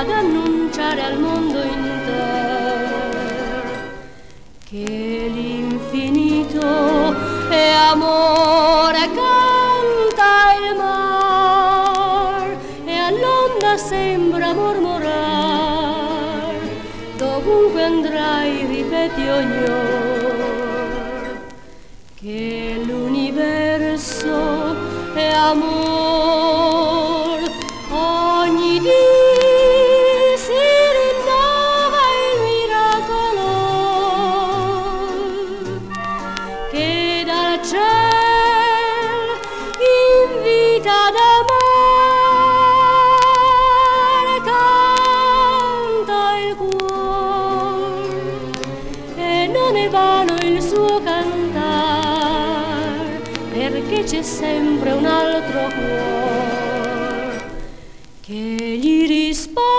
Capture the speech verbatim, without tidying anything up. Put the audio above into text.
ad annunciare al mondo intero che l'infinito è amore, canta il mar e all'onda sembra mormorar, dovunque andrai ripeti ogni or che l'universo è amor. Ogni dì si rinnova il miracolo che dal ciel invita ad amare, canta il cuor e non è vano il suo cantar, perché c'è sempre un altro cuore che gli risponde.